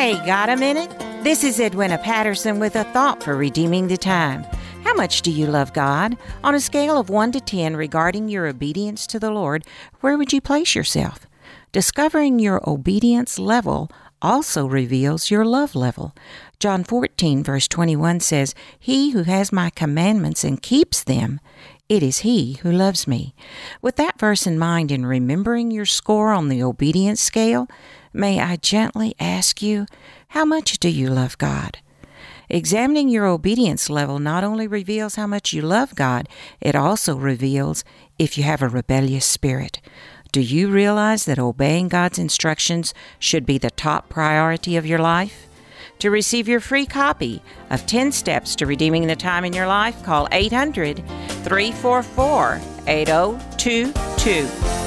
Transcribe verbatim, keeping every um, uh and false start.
Hey, got a minute? This is Edwina Patterson with a thought for redeeming the time. How much do you love God? On a scale of one to ten regarding your obedience to the Lord, where would you place yourself? Discovering your obedience level also reveals your love level. John fourteen, verse twenty-one says, "He who has my commandments and keeps them, it is he who loves me." With that verse in mind and remembering your score on the obedience scale, may I gently ask you, how much do you love God? Examining your obedience level not only reveals how much you love God, it also reveals if you have a rebellious spirit. Do you realize that obeying God's instructions should be the top priority of your life? To receive your free copy of ten Steps to Redeeming the Time in Your Life, call eight hundred, three four four, eight oh two two.